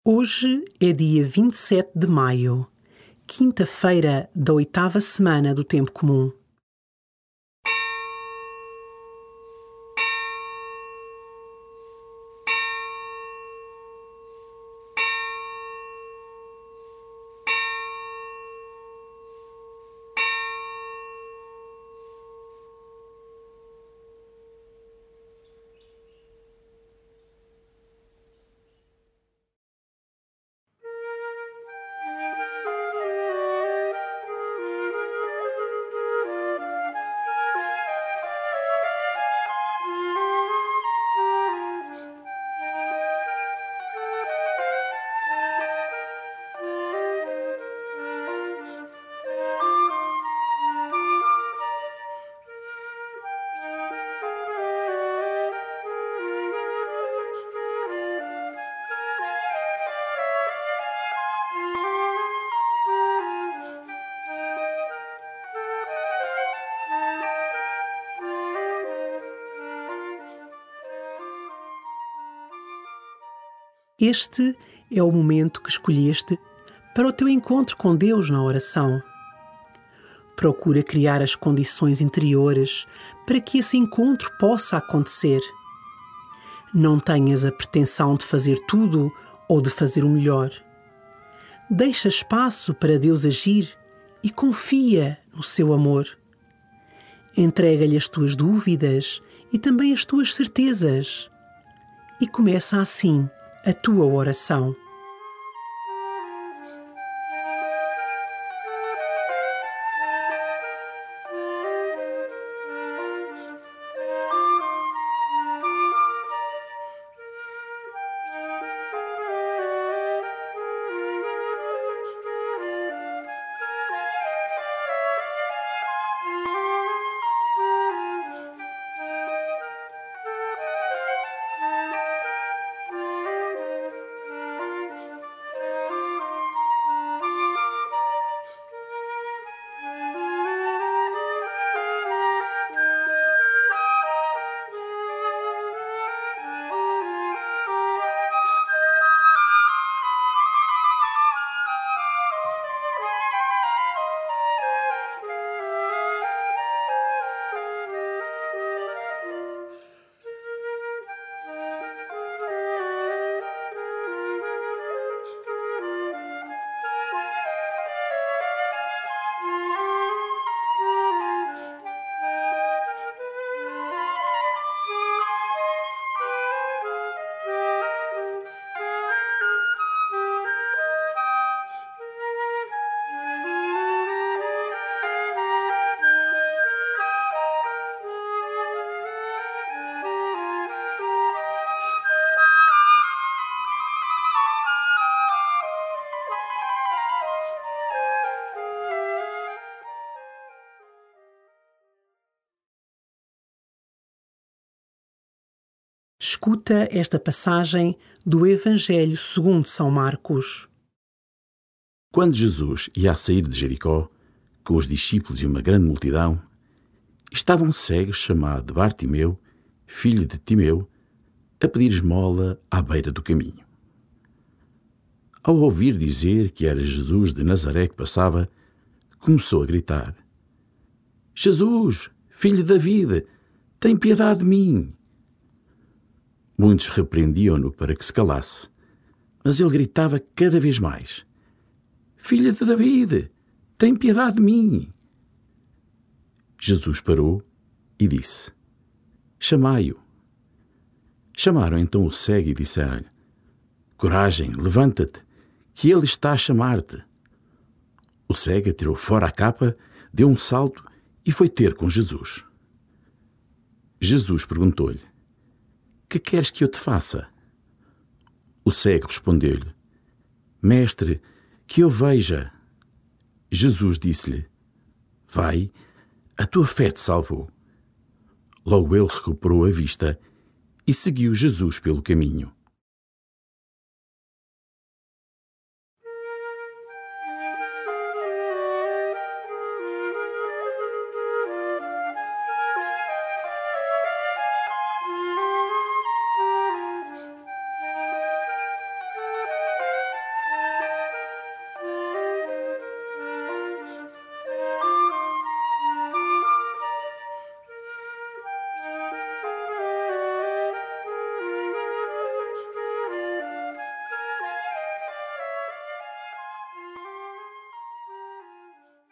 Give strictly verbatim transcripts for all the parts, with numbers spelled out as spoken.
Hoje é dia vinte e sete de maio, quinta-feira da oitava semana do Tempo Comum. Este é o momento que escolheste para o teu encontro com Deus na oração. Procura criar as condições interiores para que esse encontro possa acontecer. Não tenhas a pretensão de fazer tudo ou de fazer o melhor. Deixa espaço para Deus agir e confia no seu amor. Entrega-lhe as tuas dúvidas e também as tuas certezas. E começa assim a tua oração. Escuta esta passagem do Evangelho segundo São Marcos. Quando Jesus ia a sair de Jericó, com os discípulos e uma grande multidão, estava um cego chamado Bartimeu, filho de Timeu, a pedir esmola à beira do caminho. Ao ouvir dizer que era Jesus de Nazaré que passava, começou a gritar: Jesus, filho de David, tem piedade de mim! Muitos repreendiam-no para que se calasse, mas ele gritava cada vez mais: Filho de David, tem piedade de mim! Jesus parou e disse: Chamai-o. Chamaram então o cego e disseram-lhe: Coragem, levanta-te, que ele está a chamar-te. O cego atirou fora a capa, deu um salto e foi ter com Jesus. Jesus perguntou-lhe: Que queres que eu te faça? O cego respondeu-lhe: Mestre, que eu veja. Jesus disse-lhe: Vai, a tua fé te salvou. Logo ele recuperou a vista e seguiu Jesus pelo caminho.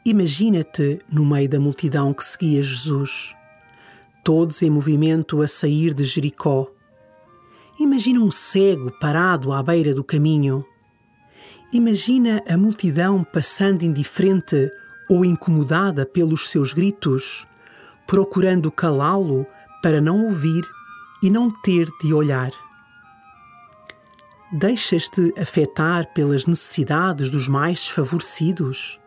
Imagina-te no meio da multidão que seguia Jesus, todos em movimento a sair de Jericó. Imagina um cego parado à beira do caminho. Imagina a multidão passando indiferente ou incomodada pelos seus gritos, procurando calá-lo para não ouvir e não ter de olhar. Deixas-te afetar pelas necessidades dos mais desfavorecidos?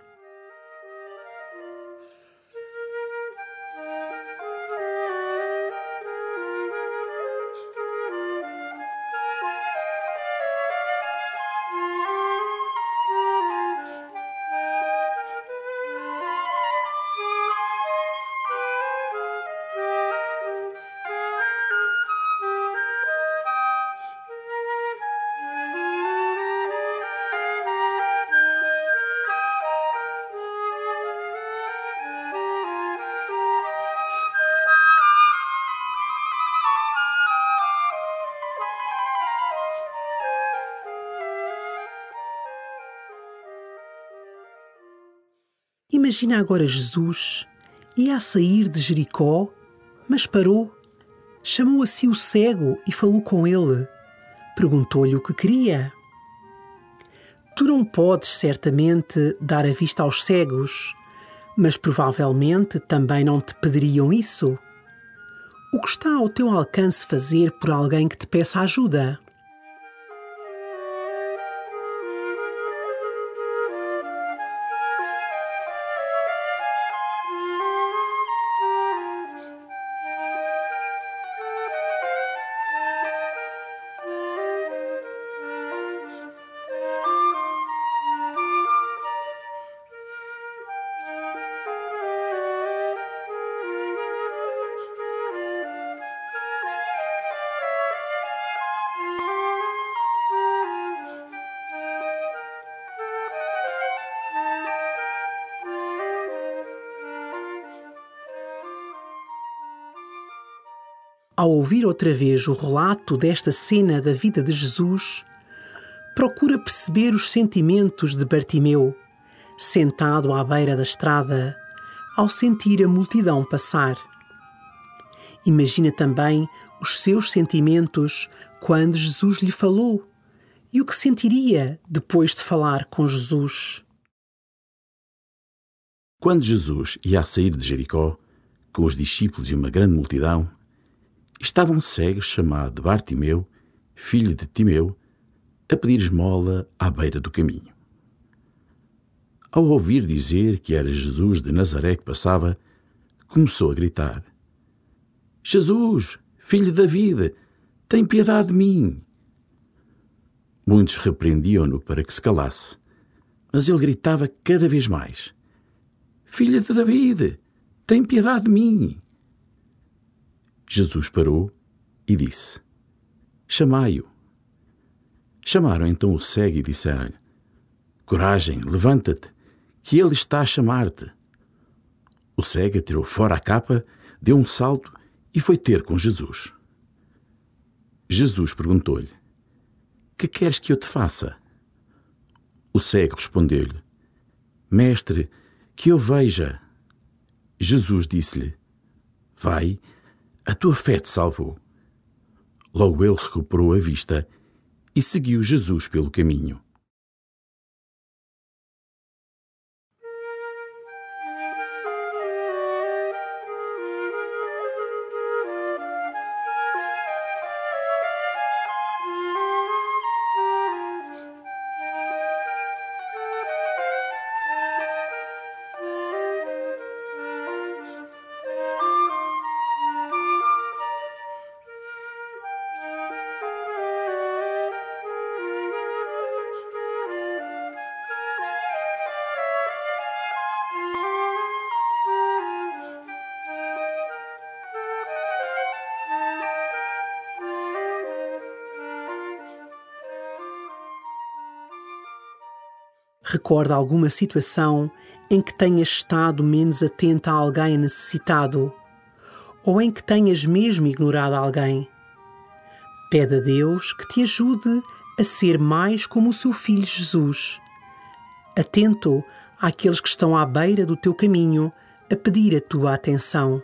Imagina agora Jesus ia a sair de Jericó, mas parou, chamou a si o cego e falou com ele. Perguntou-lhe o que queria. Tu não podes certamente dar a vista aos cegos, mas provavelmente também não te pediriam isso. O que está ao teu alcance fazer por alguém que te peça ajuda? Ao ouvir outra vez o relato desta cena da vida de Jesus, procura perceber os sentimentos de Bartimeu, sentado à beira da estrada, ao sentir a multidão passar. Imagina também os seus sentimentos quando Jesus lhe falou e o que sentiria depois de falar com Jesus. Quando Jesus ia a sair de Jericó, com os discípulos e uma grande multidão, estava um cego chamado Bartimeu, filho de Timeu, a pedir esmola à beira do caminho. Ao ouvir dizer que era Jesus de Nazaré que passava, começou a gritar: Jesus, filho de David, tem piedade de mim. Muitos repreendiam-no para que se calasse, mas ele gritava cada vez mais: Filho de David, tem piedade de mim. Jesus parou e disse: Chamai-o. Chamaram então o cego e disseram-lhe: Coragem, levanta-te, que ele está a chamar-te. O cego atirou fora a capa, deu um salto e foi ter com Jesus. Jesus perguntou-lhe: Que queres que eu te faça? O cego respondeu-lhe: Mestre, que eu veja. Jesus disse-lhe: Vai, a tua fé te salvou. Logo ele recuperou a vista e seguiu Jesus pelo caminho. Recorda alguma situação em que tenhas estado menos atenta a alguém necessitado ou em que tenhas mesmo ignorado alguém. Pede a Deus que te ajude a ser mais como o seu Filho Jesus, atento àqueles que estão à beira do teu caminho a pedir a tua atenção.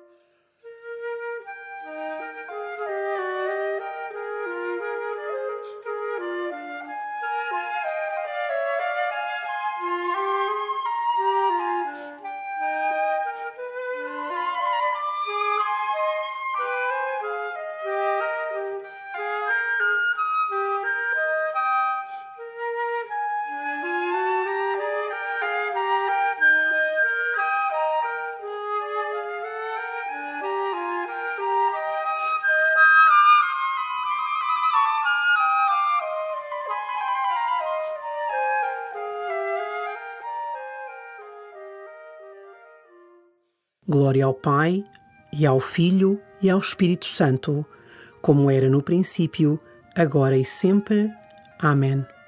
Glória ao Pai, e ao Filho, e ao Espírito Santo, como era no princípio, agora e sempre. Amém.